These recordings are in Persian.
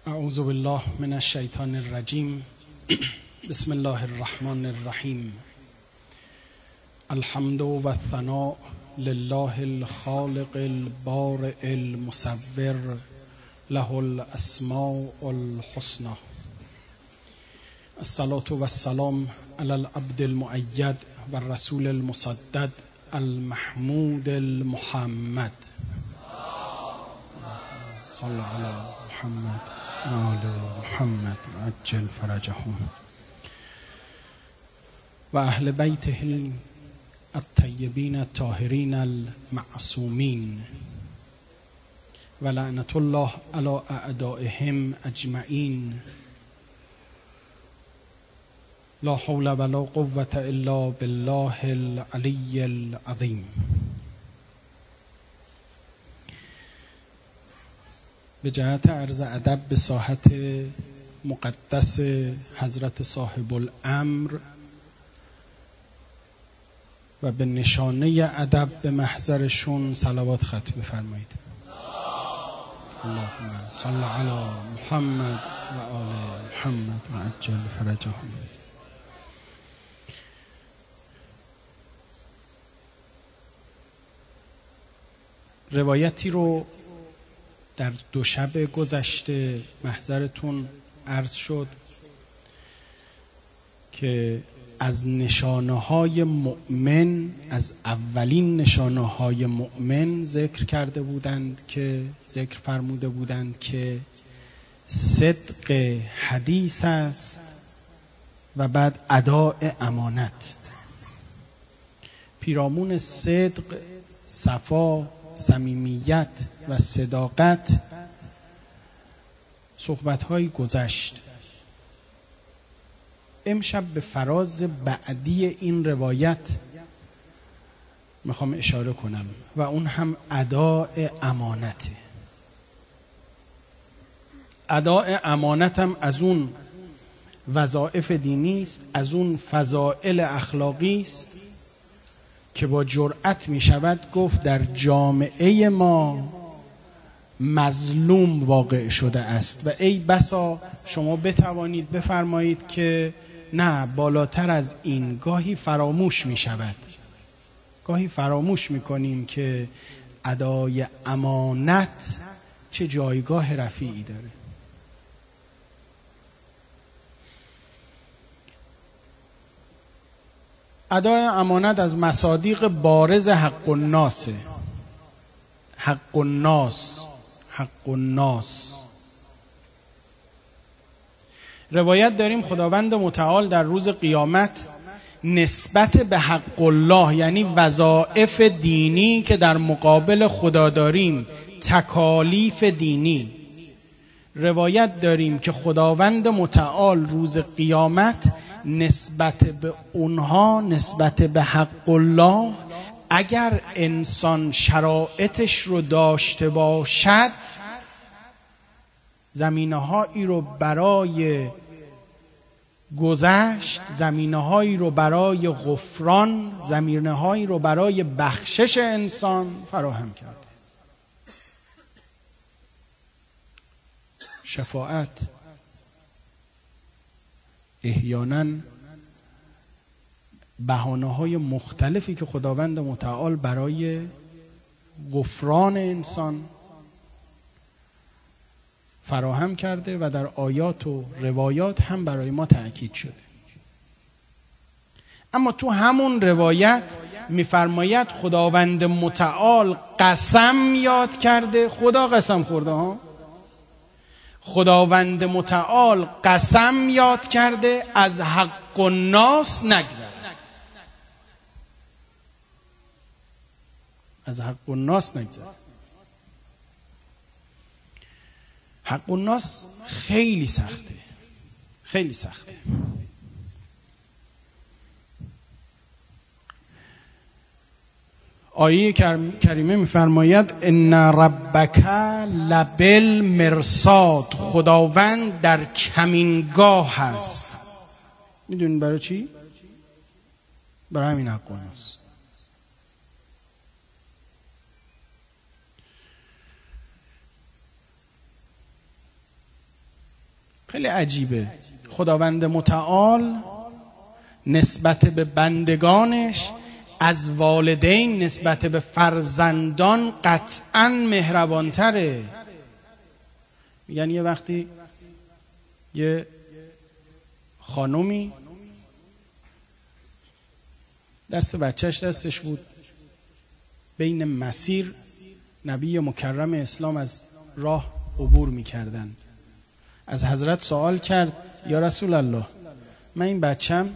اعوذ بالله من الشیطان الرجیم. بسم الله الرحمن الرحیم. الحمد و الثناء لله الخالق البارئ المصور، له الاسماء الحسنى. الصلاة و السلام علی العبد المؤید و الرسول المسدد المحمود المحمد. صل علی محمد آل محمد عجل فرجهم و اهل بیته الطیبین الطاهرین المعصومین و لعنت الله علی اعدائهم اجمعین. لا حول ولا قوة الا بالله العلی العظیم. به جهت عرض ادب به ساحت مقدس حضرت صاحب الامر و به نشانه ادب به محضرشون صلوات ختم بفرمایید. اللهم صل علی محمد و آل محمد و عجل فرجهم. روایتی رو در دو شب گذشته محضرتون عرض شد که از نشانه‌های مؤمن، از اولین نشانه‌های مؤمن ذکر فرموده بودند که صدق حدیث است و بعد اداء امانت. پیرامون صدق، صفا، صمیمیت و صداقت صحبت‌های گذشت. امشب به فراز بعدی این روایت میخوام اشاره کنم و اون هم اداء امانته. اداء امانت هم از اون وظایف دینی است، از اون فضائل اخلاقی است که با جرأت می شود گفت در جامعه ما مظلوم واقع شده است و ای بسا شما بتوانید بفرمایید که نه، بالاتر از این گاهی فراموش می شود. گاهی فراموش می کنیم که ادای امانت چه جایگاه رفیعی داره. ادای امانت از مصادیق بارز حق الناس. حق الناس، حق الناس. روایت داریم خداوند متعال در روز قیامت نسبت به حق الله، یعنی وظایف دینی که در مقابل خدا داریم، تکالیف دینی، روایت داریم که خداوند متعال روز قیامت نسبت به اونها، نسبت به حق الله، اگر انسان شرایطش رو داشته باشد، زمینه‌هایی رو برای گذشت، زمینه‌هایی رو برای غفران، زمینه‌هایی رو برای بخشش انسان فراهم کرده. شفاعت احیانا بهانه‌های مختلفی که خداوند متعال برای غفران انسان فراهم کرده و در آیات و روایات هم برای ما تأکید شده. اما تو همون روایت می‌فرماید خداوند متعال قسم یاد کرده. خدا قسم خورده ها. خداوند متعال قسم یاد کرده از حق الناس نگذره. از حق الناس نگذره. حق الناس خیلی سخته، خیلی سخته. آیه کریمه می‌فرماید ان ربک لبالمرصاد. خداوند در کمینگاه هست. میدونید برای چی؟ برای همین حق الناس. خیلی عجیبه. خداوند متعال نسبت به بندگانش از والدین نسبت به فرزندان قطعاً مهربانتره. یعنی یه وقتی یه خانومی دست بچهش دستش بود، بین مسیر نبی مکرم اسلام از راه عبور می‌کردند. از حضرت سوال کرد یا رسول الله، من این بچم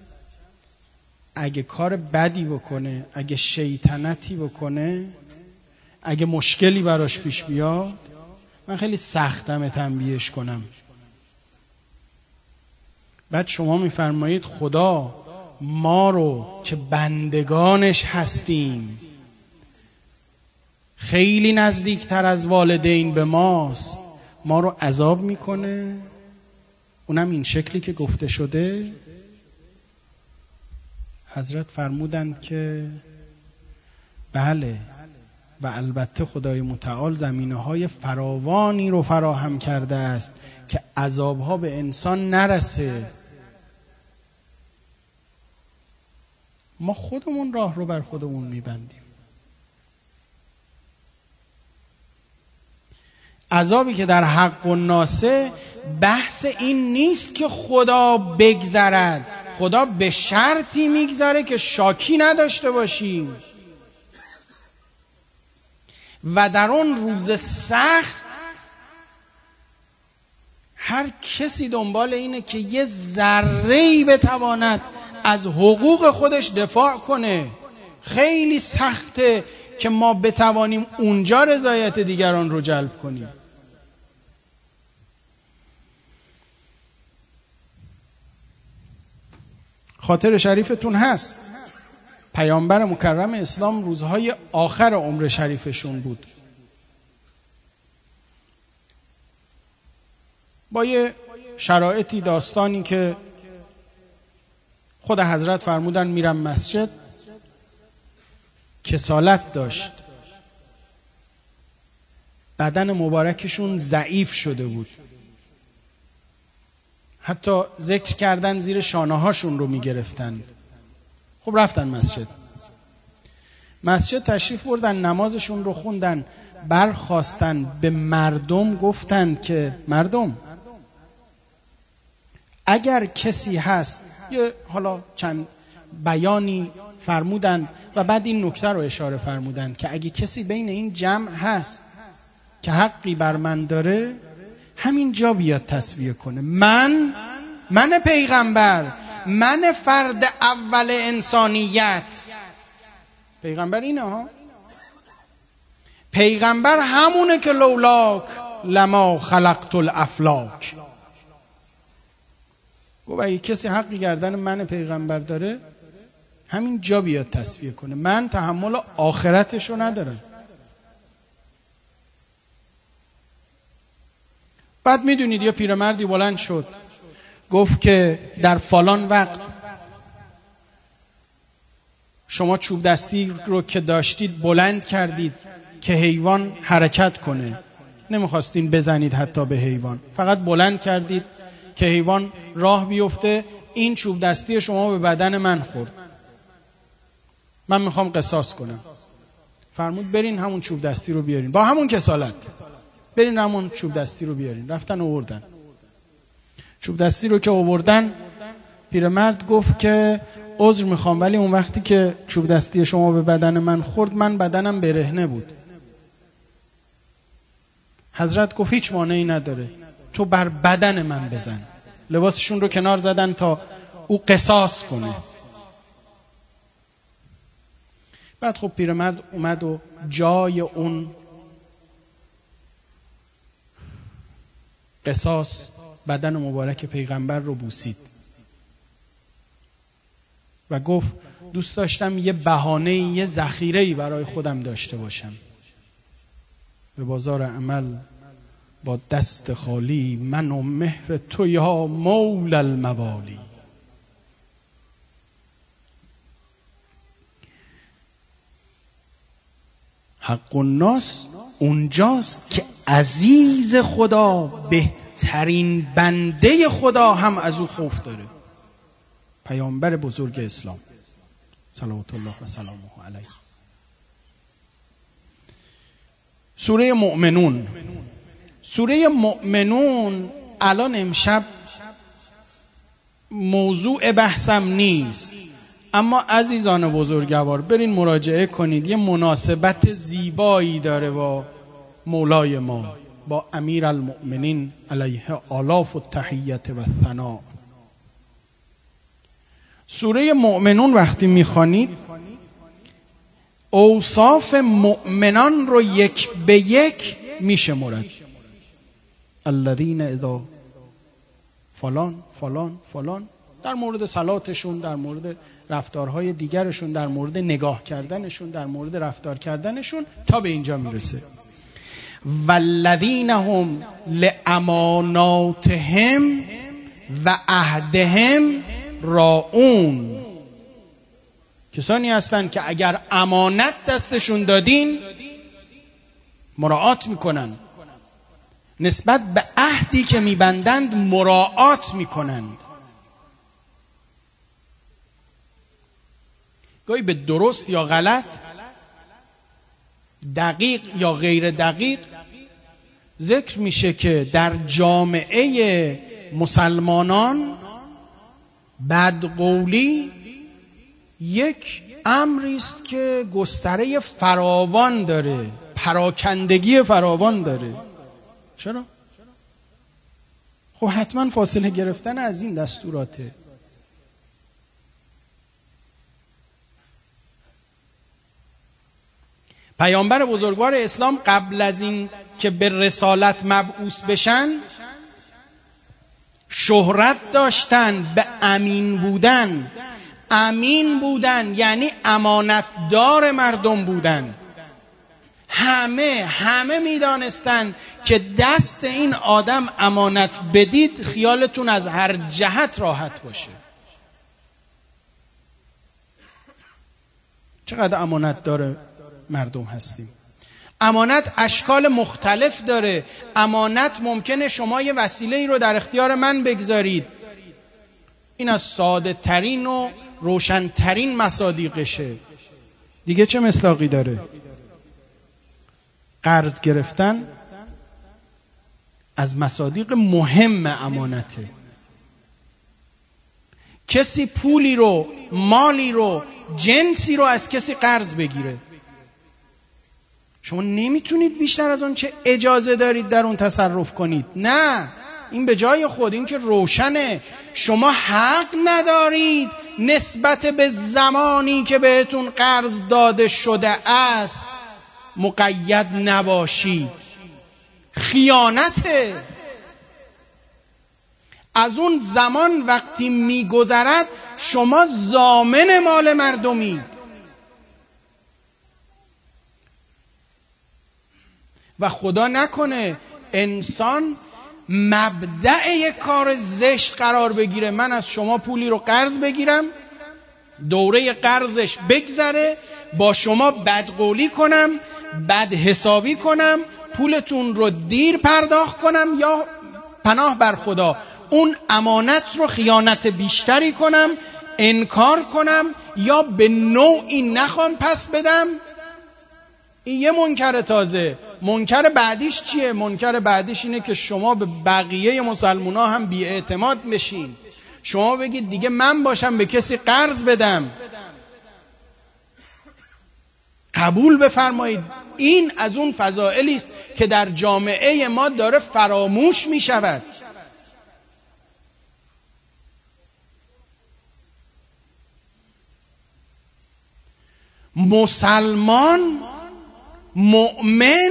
اگه کار بدی بکنه، اگه شیطنتی بکنه، اگه مشکلی براش پیش بیاد، من خیلی سختم تنبیهش کنم. بعد شما میفرمایید خدا ما رو که بندگانش هستیم خیلی نزدیکتر از والدین به ماست، ما رو عذاب میکنه، اونم این شکلی که گفته شده. حضرت فرمودند که بله و البته خدای متعال زمینه‌های فراوانی رو فراهم کرده است که عذابها به انسان نرسه. ما خودمون راه رو بر خودمون میبندیم. عذابی که در حق الناسه بحث این نیست که خدا بگذرد، خدا به شرطی میگذره که شاکی نداشته باشیم و در اون روز سخت هر کسی دنبال اینه که یه ذره‌ای بتواند از حقوق خودش دفاع کنه. خیلی سخته که ما بتوانیم اونجا رضایت دیگران رو جلب کنیم. خاطر شریفتون هست پیامبر مکرم اسلام روزهای آخر عمر شریفشون بود، با یه شرایطی داستانی که خود حضرت فرمودن میرم مسجد، کسالت داشت، بدن مبارکشون ضعیف شده بود، حتی ذکر کردن زیر شانه هاشون رو میگرفتند. خب رفتن مسجد تشریف بردن، نمازشون رو خوندن، برخاستن به مردم گفتند که مردم اگر کسی هست، یه حالا چند بیانی فرمودند و بعد این نکته رو اشاره فرمودند که اگه کسی بین این جمع هست که حقی بر من داره، همین جا بیاد تسبیح کنه. من پیغمبر، من فرد اول انسانیت. پیغمبر اینه ها، پیغمبر همونه که لولاک لما خلقت الافلاک. گفت اگه کسی حقی گردن من پیغمبر داره، همین جا بیاد تسبیح کنه، من تحمل آخرتشو ندارم. بعد میدونید یه پیرمردی بلند شد گفت که در فلان وقت شما چوب دستی رو که داشتید بلند کردید که حیوان حرکت کنه، نمیخواستین بزنید حتی به حیوان، فقط بلند کردید که حیوان راه بیفته. این چوب دستی شما به بدن من خورد، من میخوام قصاص کنم. فرمود برین همون چوب دستی رو بیارین، با همون کسالت برین همون چوب دستی رو بیارین. رفتن آوردن چوب دستی رو که آوردن، پیرمرد گفت که عذر میخوام ولی اون وقتی که چوب دستی شما به بدن من خورد، من بدنم برهنه بود. حضرت گفت هیچ مانعی نداره، تو بر بدن من بزن. لباسشون رو کنار زدن تا او قصاص کنه. بعد خب پیرمرد اومد و جای اون قصاص بدن مبارک پیغمبر رو بوسید و گفت دوست داشتم یه بهانه، یه ذخیره‌ای برای خودم داشته باشم. به بازار عمل با دست خالی، من و مهر تو یا مولا الموالی. حق الناس اونجاست که عزیز خدا بزرگترین بنده خدا هم از او خوف داره. پیامبر بزرگ اسلام صلوات الله و سلامه علیه. سوره مؤمنون. سوره مؤمنون الان امشب موضوع بحثم نیست، اما عزیزان بزرگوار برین مراجعه کنید، یه مناسبت زیبایی داره با مولای ما، با امیر المؤمنین علیه آلاف التحیت و الثناء. سوره مؤمنون وقتی میخوانید اوصاف مؤمنان رو یک به یک میشمرد. الذین اذا فلان فلان فلان، در مورد صلاتشون، در مورد رفتارهای دیگرشون، در مورد نگاه کردنشون، در مورد رفتار کردنشون، تا به اینجا میرسه. والذین هم لاماناتهم و عهدهم راعون. کسانی هستند که اگر امانت دستشون دادین مراعات میکنن، نسبت به عهدی که میبندند مراعات میکنند. گاهی به درست یا غلط، دقیق یا غیر دقیق ذکر میشه که در جامعه مسلمانان بدقولی یک امری است که گستره فراوان داره، پراکندگی فراوان داره. چرا؟ خب حتما فاصله گرفتن از این دستوراته. پیامبر بزرگوار اسلام قبل از این که به رسالت مبعوث بشن شهرت داشتن به امین بودن. امین بودن یعنی امانتدار مردم بودن. همه میدانستن که دست این آدم امانت بدید خیالتون از هر جهت راحت باشه. چقدر امانت داره مردم هستیم. امانت اشکال مختلف داره. امانت ممکنه شما یه وسیله‌ای رو در اختیار من بگذارید، این از ساده ترین و روشن ترین مصادیقشه. دیگه چه مصداقی داره؟ قرض گرفتن از مصادیق مهم امانته. کسی پولی رو، مالی رو، جنسی رو از کسی قرض بگیره، شما نمیتونید بیشتر از اون چه اجازه دارید در اون تصرف کنید. نه، این به جای خود، این که روشنه. شما حق ندارید نسبت به زمانی که بهتون قرض داده شده است مقید نباشید. خیانته. از اون زمان وقتی میگذرد شما ضامن مال مردمی. و خدا نکنه انسان مبدأ یک کار زشت قرار بگیره. من از شما پولی رو قرض بگیرم، دوره قرضش بگذره، با شما بدقولی کنم، بد حسابی کنم، پولتون رو دیر پرداخت کنم، یا پناه بر خدا اون امانت رو خیانت بیشتری کنم، انکار کنم، یا به نوعی نخوام پس بدم. این یه منکر تازه. منکر بعدیش چیه؟ منکر بعدیش اینه که شما به بقیه مسلمونا هم بی‌اعتماد بشین. شما بگید دیگه من باشم به کسی قرض بدم. قبول بفرمایید. این از اون فضائلی است که در جامعه ما داره فراموش می شود. مسلمان مؤمن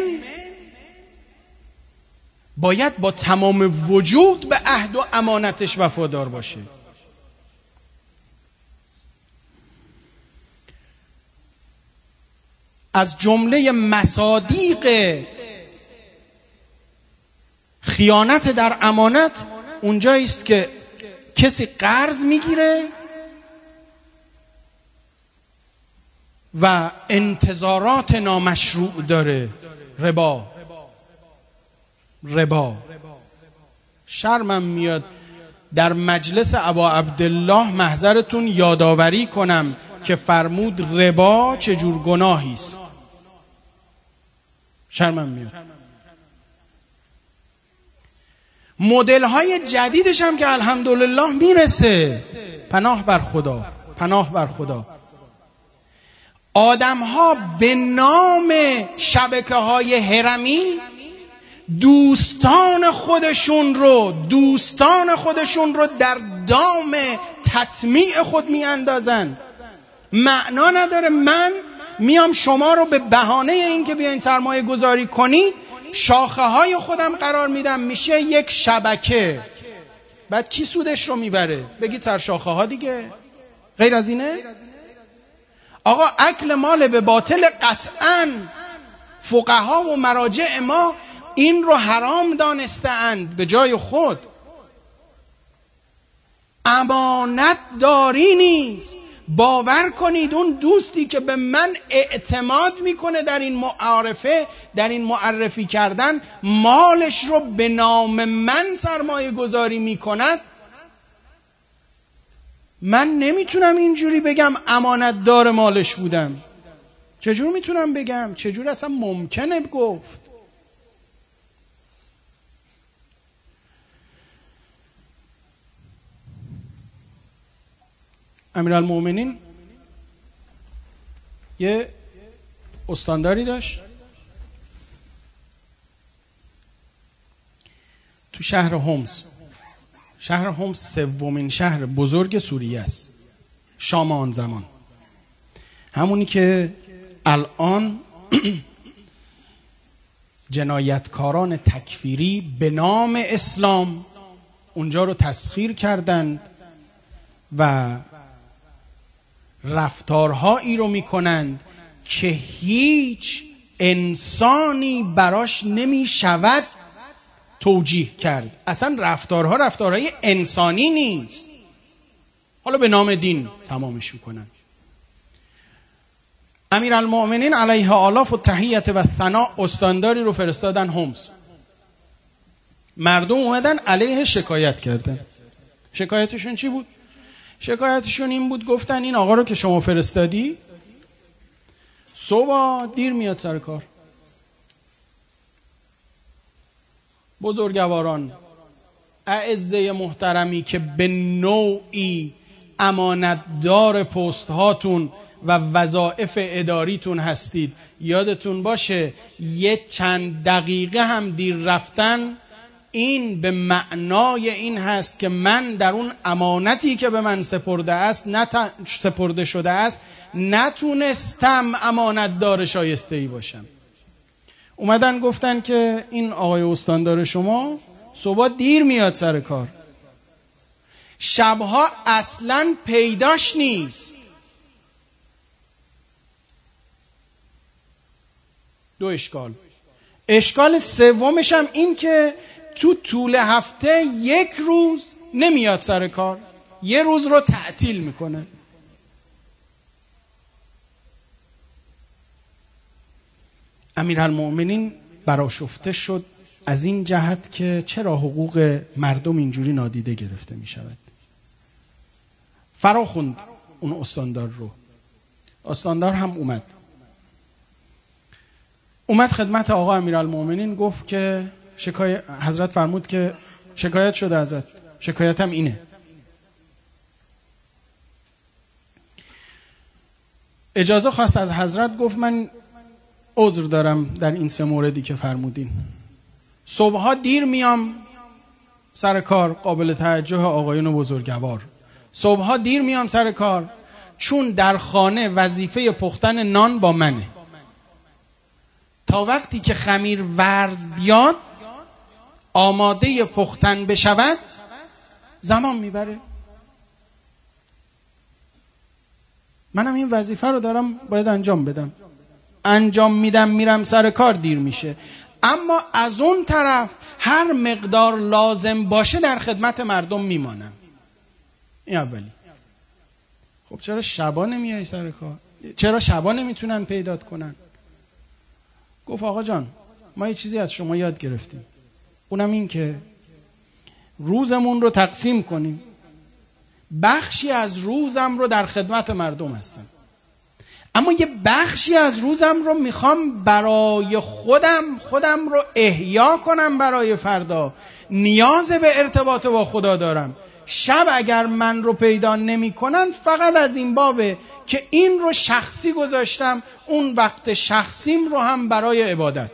باید با تمام وجود به عهد و امانتش وفادار باشه. از جمله مصادیق خیانت در امانت اونجایی است که کسی قرض میگیره و انتظارات نامشروع داره. ربا. شرمم میاد در مجلس ابا عبدالله محضرتون یادآوری کنم که فرمود ربا چجور گناهی است. شرمم میاد. مدل های جدیدش هم که الحمدلله میرسه. پناه بر خدا، پناه بر خدا. آدم ها به نام شبکه های هرمی دوستان خودشون رو در دام تطمیع خود می اندازن. معنا نداره من میام شما رو به بهانه این که بیاین سرمایه گذاری کنید شاخه های خودم قرار میدم، میشه یک شبکه. بعد کی سودش رو میبره؟ بگید سر شاخه ها دیگه. غیر از اینه؟ آقا اکل مال به باطل قطعاً فقها و مراجع ما این رو حرام دانسته‌اند به جای خود. امانت داری نیست. باور کنید اون دوستی که به من اعتماد میکنه در این معارفه، در این معرفی کردن، مالش رو به نام من سرمایه گذاری میکند، من نمیتونم اینجوری بگم امانت دار مالش بودم. چجور میتونم بگم؟ چجور اصلا ممکنه گفت؟ امیرالمومنین یه استانداری داشت تو شهر همس. شهر همس سومین شهر بزرگ سوریه است، شام آن زمان، همونی که الان جنایتکاران تکفیری به نام اسلام اونجا رو تسخیر کردند و رفتارهایی رو میکنند که هیچ انسانی براش نمی شود توجیه کرد. اصلا رفتارهای انسانی نیست، حالا به نام دین تمامش میکنن. امیرالمؤمنین علیه آلاف و تحیت و ثنا استانداری رو فرستادن همس. مردم اومدن علیه شکایت کردن. شکایتشون چی بود؟ شکایتشون این بود، گفتن این آقا رو که شما فرستادی صبح دیر میاد سر کار. بزرگواران، اعزه محترمی که به نوعی امانتدار پست هاتون و وظایف اداریتون هستید، یادتون باشه یه چند دقیقه هم دیر رفتن این به معنای این هست که من در اون امانتی که به من سپرده شده است نتونستم امانتدار شایسته‌ای باشم. اومدن گفتن که این آقای استاندار شما صبح دیر میاد سر کار، شبها اصلاً پیداش نیست. 2 اشکال. اشکال سومش هم این که تو طول هفته 1 روز نمیاد سر کار، 1 روز رو تعطیل میکنه. امیرالمؤمنین برآشفته شد از این جهت که چرا حقوق مردم اینجوری نادیده گرفته می شود. فرا خوند اون استاندار رو. استاندار هم اومد خدمت آقا امیرالمؤمنین، گفت که حضرت فرمود که شکایت شده ازت، شکایتم اینه. اجازه خواست از حضرت، گفت من عذر دارم در این 3 موردی که فرمودین. صبحها دیر میام سر کار، قابل توجه آقایون بزرگوار. صبحها دیر میام سر کار چون در خانه وظیفه پختن نان با منه. تا وقتی که خمیر ورز بیاد آماده پختن بشود زمان میبره. منم این وظیفه رو دارم باید انجام بدم. انجام میدم، میرم سر کار، دیر میشه. اما از اون طرف هر مقدار لازم باشه در خدمت مردم میمانم. این اولی. خب چرا شبا نمیای سر کار؟ چرا شبا نمیتونن پیدات کنن؟ گفت آقا جان ما یه چیزی از شما یاد گرفتیم، اونم این که روزمون رو تقسیم کنیم. بخشی از روزم رو در خدمت مردم هستم، اما یه بخشی از روزم رو میخوام برای خودم رو احیا کنم برای فردا. نیاز به ارتباط با خدا دارم. شب اگر من رو پیدا نمی کنن فقط از این بابه که این رو شخصی گذاشتم، اون وقت شخصیم رو هم برای عبادت،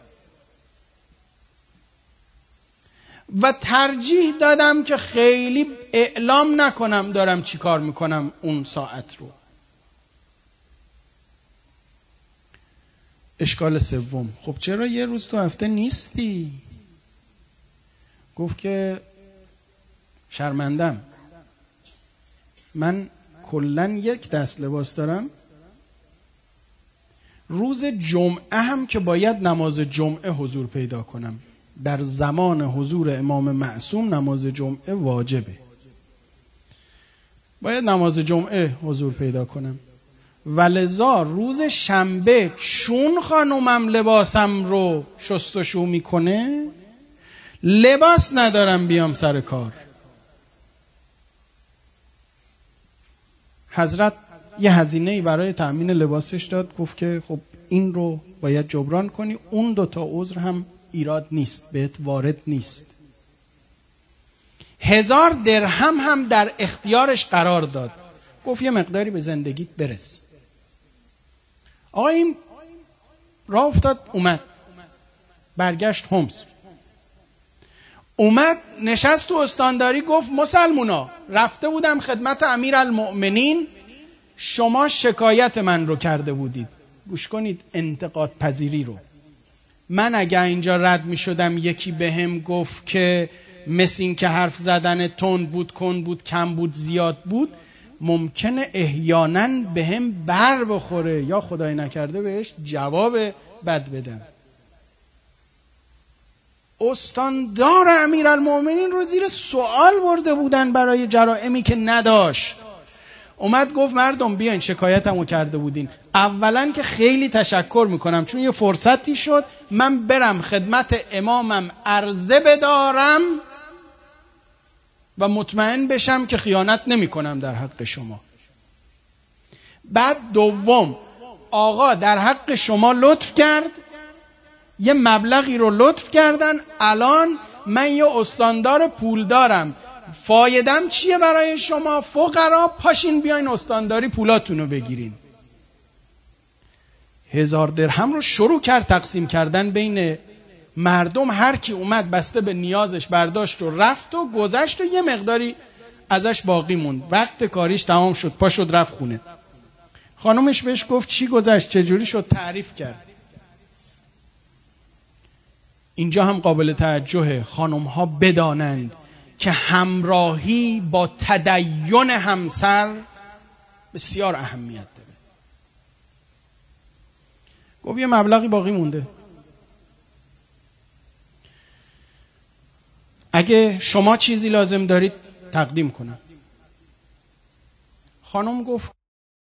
و ترجیح دادم که خیلی اعلام نکنم دارم چی کار میکنم اون ساعت رو. اشکال سوم: خب چرا یه روز تو هفته نیستی؟ گفت که شرمندم، من کلن یک دست لباس دارم، روز جمعه هم که باید نماز جمعه حضور پیدا کنم، در زمان حضور امام معصوم نماز جمعه واجبه، باید نماز جمعه حضور پیدا کنم، ولذا روز شنبه چون خانومم لباسم رو شستشو میکنه لباس ندارم بیام سر کار. حضرت یه هزینه‌ای برای تأمین لباسش داد، گفت که خب این رو باید جبران کنی، اون 2 عذر هم ایراد نیست، بهت وارد نیست. 1000 درهم هم در اختیارش قرار داد، گفت یه مقداری به زندگیت برس. آقا این راه افتاد، اومد برگشت هومس، اومد نشست تو استانداری، گفت مسلمونا رفته بودم خدمت امیرالمؤمنین، شما شکایت من رو کرده بودید. گوش کنید انتقاد پذیری رو. من اگه اینجا رد می شدم یکی بهم گفت که مثل این که حرف زدن تند بود، کند بود، کم بود، زیاد بود، ممکنه احیانا بهم بر بخوره یا خدای نکرده بهش جواب بد بدم. استاندار امیرالمؤمنین رو زیر سوال برده بودن برای جرائمی که نداشت. اومد گفت مردم بیاین شکایتمو کرده بودین، اولا که خیلی تشکر میکنم چون یه فرصتی شد من برم خدمت امامم عرضه بدارم و مطمئن بشم که خیانت نمی کنم در حق شما. بعد دوم، آقا در حق شما لطف کرد، یه مبلغی رو لطف کردن، الان من یه استاندار پول دارم، فایدم چیه برای شما فقرا؟ پاشین بیاین استانداری پولاتونو بگیرین. 1000 درهم رو شروع کرد تقسیم کردن بین مردم. هر کی اومد بسته به نیازش برداشت و رفت و گذشت و یه مقداری ازش باقی موند. وقت کاریش تمام شد، پا شد رفت خونه. خانومش بهش گفت چی گذشت، چجوری شد؟ تعریف کرد. اینجا هم قابل توجهه خانم ها بدانند که همراهی با تدین همسر بسیار اهمیت داره. گفت یه مبلغی باقی مونده، اگه شما چیزی لازم دارید تقدیم کنم. خانم گفت